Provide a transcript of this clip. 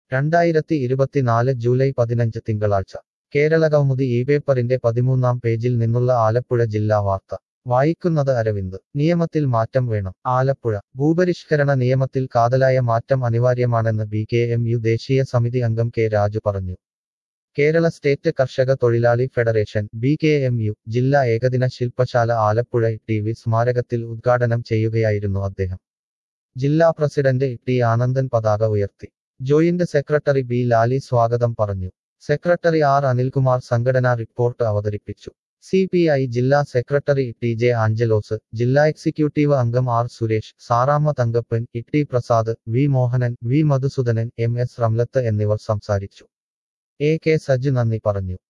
2024 July 15 തിങ്കളാഴ്ച കേരളകൗമുദി ഈ പേപ്പറിന്റെ 13-ാം പേജിൽ നിന്നുള്ള ആലപ്പുഴ ജില്ലാ വാർത്ത വായിക്കുന്നത് അരവിന്ദ് നിയമത്തിൽ മാറ്റം വേണം ആലപ്പുഴ ഭൂപരിഷ്കരണ നിയമത്തിൽ കാതലായ മാറ്റം അനിവാര്യമാണെന്ന് BKMU ദേശീയ സമിതി അംഗം കെ രാജു പറഞ്ഞു. കേരള സ്റ്റേറ്റ് കർഷക തൊഴിലാളി ഫെഡറേഷൻ BKMU ജില്ലാ ഏകദിന ശില്പശാല ആലപ്പുഴ TV സ്മാരകത്തിൽ ഉദ്ഘാടനം ചെയ്യുകയായിരുന്നു അദ്ദേഹം. ജില്ലാ പ്രസിഡന്റ് ടി ആനന്ദൻ പതാക ഉയർത്തി. ജോയിന്റ് സെക്രട്ടറി ബി ലാലി സ്വാഗതം പറഞ്ഞു. സെക്രട്ടറി ആർ അനിൽകുമാർ സംഘടനാ റിപ്പോർട്ട് അവതരിപ്പിച്ചു. CPI ജില്ലാ സെക്രട്ടറി TJ ആഞ്ചലോസ്, ജില്ലാ എക്സിക്യൂട്ടീവ് അംഗം R Suresh, Saramma Thankappan, T Prasad, V Mohanan, V Madhusoodanan, MS Ramlath എന്നിവർ സംസാരിച്ചു. AK സജു നന്ദി പറഞ്ഞു.